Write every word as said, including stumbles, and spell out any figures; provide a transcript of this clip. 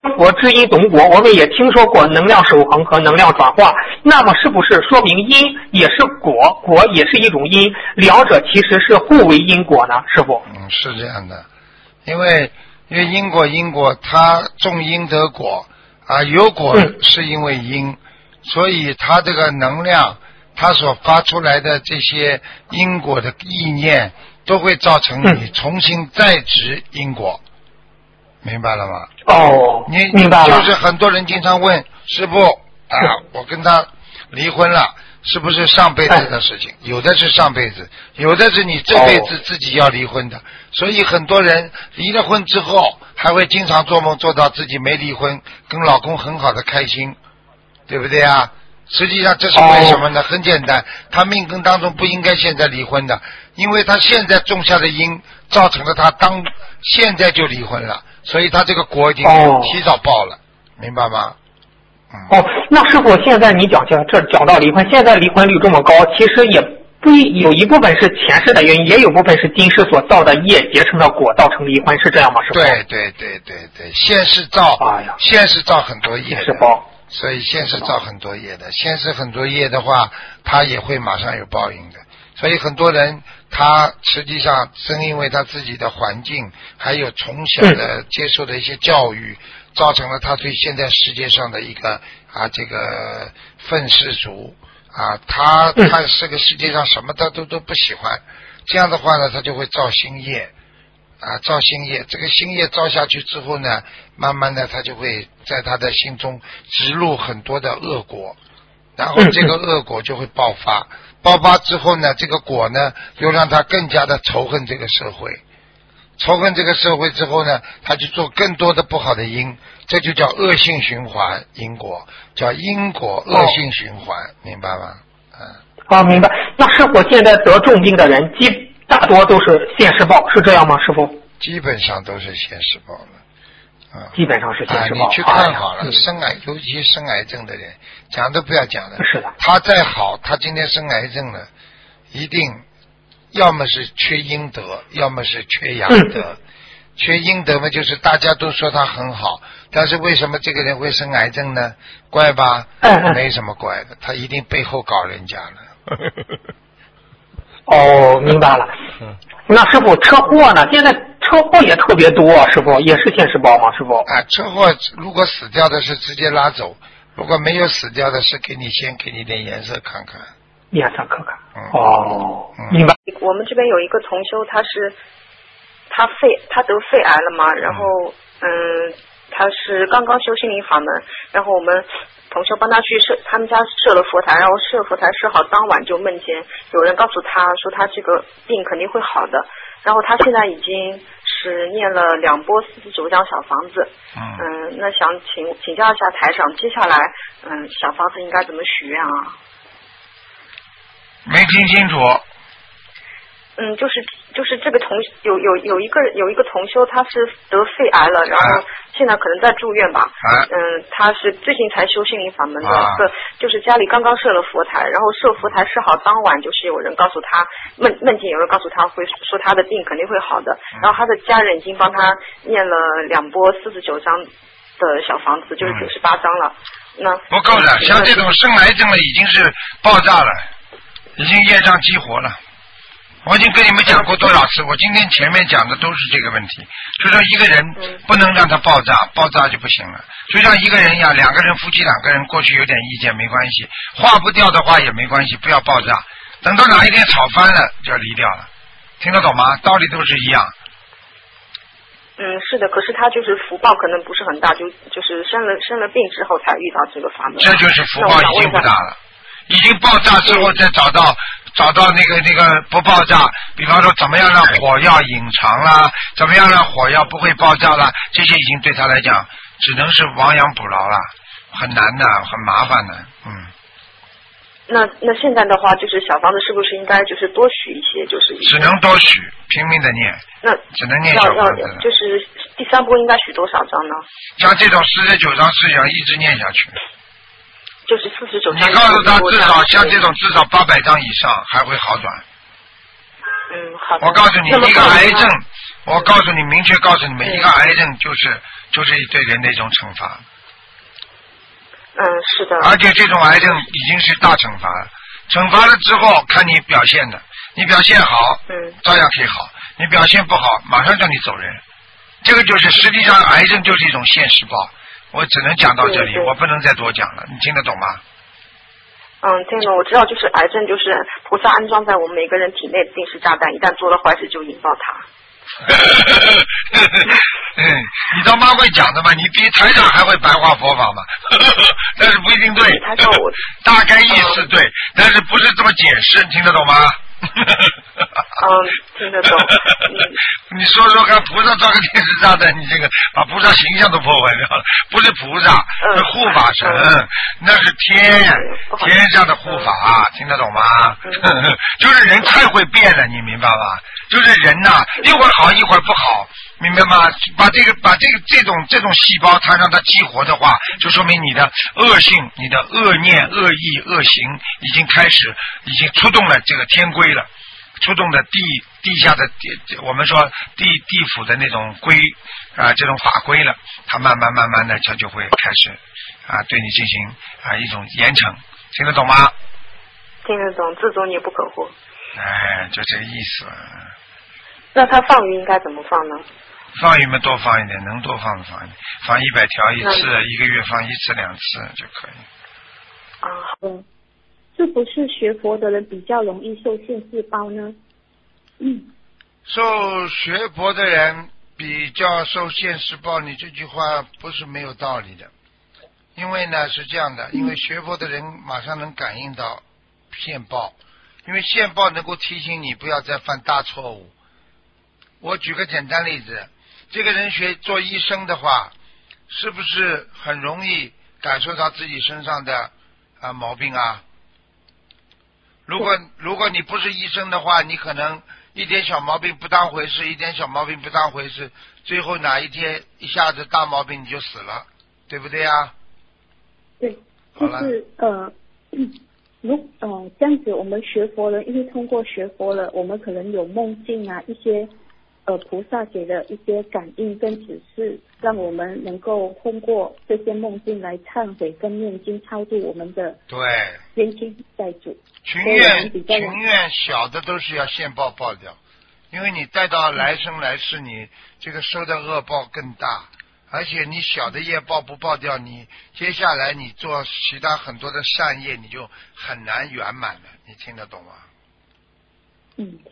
佛知因懂果，我们也听说过能量守恒和能量转化，那么是不是说明因也是果，果也是一种因，两者其实是互为因果呢？师父？ 嗯，是这样的，因为因为因果因果，它种因得果啊，有果是因为因，嗯、所以它这个能量，它所发出来的这些因果的意念，都会造成你重新再植因果。嗯，明白了吗？ 哦， 你明白了。 就是很多人经常问师父啊，我跟他离婚了，是不是上辈子的事情？有的是上辈子，有的是你这辈子自己要离婚的。哦、所以很多人离了婚之后，还会经常做梦做到自己没离婚，跟老公很好的开心，对不对啊？实际上这是为什么呢？哦、很简单，他命根当中不应该现在离婚的，因为他现在种下的因，造成了他当现在就离婚了。所以他这个果已经提早报了，哦、明白吗？ 嗯、哦，那师傅，现在你讲讲这讲到离婚，现在离婚率这么高，其实也不有一部分是前世的原因，也有部分是今世所造的业结成的果，造成离婚，是这样吗？师傅？ 对对对对对，现世造，哎呀，现世造很多业的， 是报， 所以现世造很多业的，现世很多业的话，他也会马上有报应的。所以很多人他实际上正因为他自己的环境还有从小的接受的一些教育，嗯、造成了他对现在世界上的一个啊这个愤世族啊，他他这个世界上什么他都都不喜欢，这样的话呢，他就会造新业啊，造新业，这个新业造下去之后呢，慢慢的他就会在他的心中植入很多的恶果，然后这个恶果就会爆发。爆发之后呢，这个果呢又让他更加的仇恨这个社会，仇恨这个社会之后呢，他就做更多的不好的因，这就叫恶性循环，因果叫因果恶性循环，哦、明白吗？嗯。 啊，明白。那师傅，现在得重病的人，基大多都是现世报，是这样吗？师傅？ 基本上都是现世报了。嗯、 基本上是现世报。 啊、你去看好了，哎、生癌，尤其生癌症的人，讲都不要讲了。 是的。 他再好，他今天生癌症了，一定要么是缺阴德，要么是缺阳德。嗯、缺阴德嘛，就是大家都说他很好，但是为什么这个人会生癌症呢？怪吧？ 嗯、 没什么怪的，他一定背后搞人家了。 哦，明白了。嗯。那师傅，车祸呢？现在车祸也特别多，师傅也是现世报吗？师傅？ 啊，车祸如果死掉的是直接拉走，如果没有死掉的是给你先给你点颜色看看。 颜色看看。 嗯、 哦， 嗯、 明白。 我们这边有一个同修，他是他肺他得肺癌了嘛，然后嗯，他是刚刚修心灵法门，然后我们同修帮他去设，他们家设了佛台，然后设佛台设好当晚就梦见有人告诉他说他这个病肯定会好的，然后他现在已经是念了两波四十九张小房子， 嗯、 呃，那想请请教一下台长，接下来嗯、呃、小房子应该怎么许愿啊？ 没听清楚。 嗯，就是就是这个同有有有一个有一个同修，他是得肺癌了，然后现在可能在住院吧。 啊、 嗯，他是最近才修心灵法门的， 啊、 对，就是家里刚刚设了佛台，然后设佛台设好当晚，就是有人告诉他梦梦见有人告诉他会说他的病肯定会好的，嗯、然后他的家人已经帮他念了两波四十九张的小房子，就是九十八张了。嗯、那不够的，像这种生癌症了已经是爆炸了，已经业障激活了。我已经跟你们讲过多少次，我今天前面讲的都是这个问题，就说一个人不能让他爆炸，爆炸就不行了。就像一个人呀，两个人夫妻两个人过去有点意见没关系，化不掉的话也没关系，不要爆炸。等到哪一天吵翻了就要离掉了，听得懂吗？道理都是一样。 嗯，是的，可是他就是福报可能不是很大，就就是生了生了病之后才遇到这个法门。 这就是福报已经不大了，已经爆炸之后再找到。找到那个那个不爆炸，比方说怎么样让火药隐藏啦，怎么样让火药不会爆炸啦，这些已经对他来讲只能是亡羊补牢了，很难的，很麻烦的，嗯。 那那现在的话，就是小房子是不是应该就是多许一些，就是只能多许，拼命的念。 那只能念小房子了。 就是第三波应该许多少张呢？ 像这种四十九张是要一直念下去。 就是四十九张。 你告诉他，至少像这种至少八百张以上还会好转。 嗯，好的。 我告诉你，一个癌症， 我告诉你，明确告诉你们，一个癌症就是就是对人的一种惩罚。 嗯，是的。 而且这种癌症已经是大惩罚了，惩罚了之后看你表现的，你表现好， 嗯， 照样可以好；你表现不好，马上叫你走人。这个就是实际上癌症就是一种现实报。我只能讲到这里，我不能再多讲了，你听得懂吗？ 嗯，听懂，我知道，就是癌症就是菩萨安装在我们每个人体内的定时炸弹，一旦做了坏事就引爆它。 嗯，你倒蛮会讲的嘛，你比台长还会白话佛法嘛，但是不一定对。 台长我大概意思对，嗯、但是不是这么解释，听得懂吗？ 嗯，听得懂。嗯、 你说说看，菩萨造个电视炸弹，你这个把菩萨形象都破坏掉了。不是菩萨，是护法神，嗯、那是天、嗯、天上的护法，嗯、听得懂吗？嗯、就是人太会变了，你明白吗？就是人呐、啊，一会儿好一会儿不好，明白吗？把这个把这个这种这种细胞，它让它激活的话，就说明你的恶性、你的恶念、恶意、恶行已经开始，已经触动了这个天规了，触动了地地下的地，我们说地地府的那种规啊，这种法规了，它慢慢慢慢的，它就会开始啊对你进行啊一种严惩，听得懂吗？ 听得懂，自作孽不可活。 哎，就这个意思。 那他放鱼应该怎么放呢？ 放鱼嘛，多放一点，能多放放一点，放一百条一次，一个月放一次两次就可以。 啊， 嗯，是不是学佛的人比较容易受现世报呢？嗯， 受学佛的人比较受现世报，你这句话不是没有道理的。因为呢是这样的，因为学佛的人马上能感应到现报，因为现报能够提醒你不要再犯大错误。我举个简单例子，这个人学做医生的话，是不是很容易感受到自己身上的啊毛病啊？如果如果你不是医生的话，你可能一点小毛病不当回事，一点小毛病不当回事，最后哪一天一下子大毛病你就死了，对不对啊？ 对，就是呃，如呃这样子，我们学佛了，因为通过学佛了，我们可能有梦境啊，一些呃菩萨给的一些感应跟指示，让我们能够通过这些梦境来忏悔跟念经，超度我们的对冤亲债主。 群愿群愿小的都是要现报报掉，因为你带到来生来世，你这个收的恶报更大。而且你小的业报不报掉，你接下来你做其他很多的善业，你就很难圆满了。你听得懂吗？ 嗯。